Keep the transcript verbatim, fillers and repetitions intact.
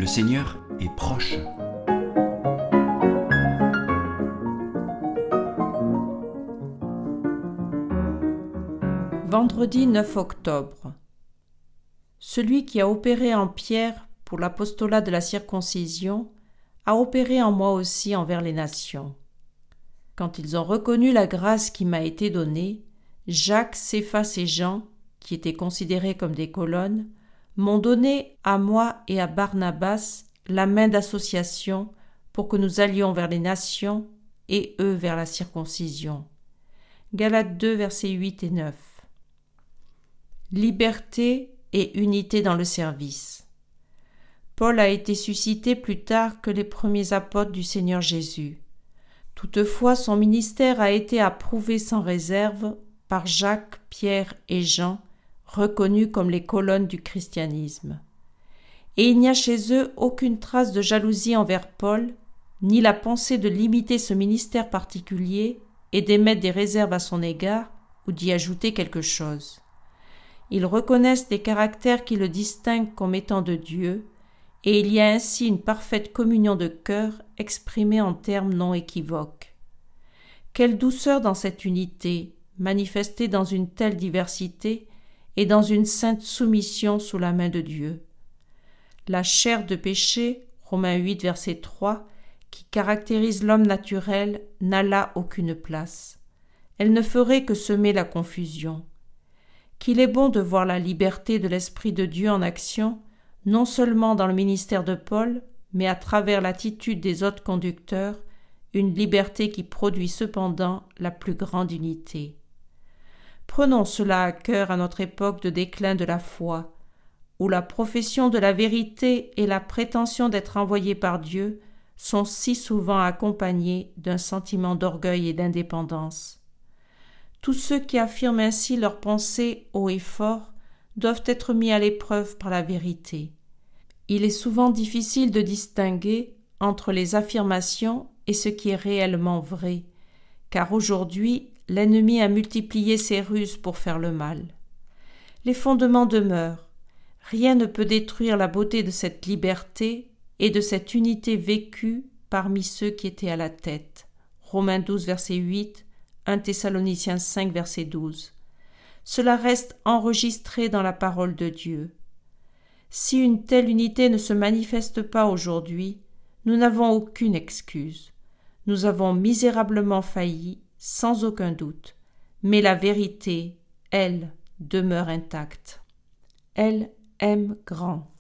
Le Seigneur est proche. Vendredi neuf octobre. Celui qui a opéré en Pierre pour l'apostolat de la circoncision a opéré en moi aussi envers les nations. Quand ils ont reconnu la grâce qui m'a été donnée, Jacques, Céphas et Jean, qui étaient considérés comme des colonnes, m'ont donné à moi et à Barnabas la main d'association pour que nous allions vers les nations et eux vers la circoncision. Galates deux, versets huit et neuf. Liberté et unité dans le service. Paul a été suscité plus tard que les premiers apôtres du Seigneur Jésus. Toutefois, son ministère a été approuvé sans réserve par Jacques, Pierre et Jean, reconnus comme les colonnes du christianisme. Et il n'y a chez eux aucune trace de jalousie envers Paul, ni la pensée de limiter ce ministère particulier et d'émettre des réserves à son égard ou d'y ajouter quelque chose. Ils reconnaissent des caractères qui le distinguent comme étant de Dieu, et il y a ainsi une parfaite communion de cœur exprimée en termes non équivoques. Quelle douceur dans cette unité, manifestée dans une telle diversité et dans une sainte soumission sous la main de Dieu. La chair de péché, Romains huit, verset trois, qui caractérise l'homme naturel, n'a là aucune place. Elle ne ferait que semer la confusion. Qu'il est bon de voir la liberté de l'Esprit de Dieu en action, non seulement dans le ministère de Paul, mais à travers l'attitude des autres conducteurs, une liberté qui produit cependant la plus grande unité. Prenons cela à cœur à notre époque de déclin de la foi, où la profession de la vérité et la prétention d'être envoyé par Dieu sont si souvent accompagnées d'un sentiment d'orgueil et d'indépendance. Tous ceux qui affirment ainsi leurs pensées haut et fort doivent être mis à l'épreuve par la vérité. Il est souvent difficile de distinguer entre les affirmations et ce qui est réellement vrai, car aujourd'hui, l'ennemi a multiplié ses ruses pour faire le mal. Les fondements demeurent. Rien ne peut détruire la beauté de cette liberté et de cette unité vécue parmi ceux qui étaient à la tête. Romains douze, verset huit, premier Thessaloniciens cinq, verset douze. Cela reste enregistré dans la parole de Dieu. Si une telle unité ne se manifeste pas aujourd'hui, nous n'avons aucune excuse. Nous avons misérablement failli, sans aucun doute, mais la vérité, elle, demeure intacte. Elle aime grand.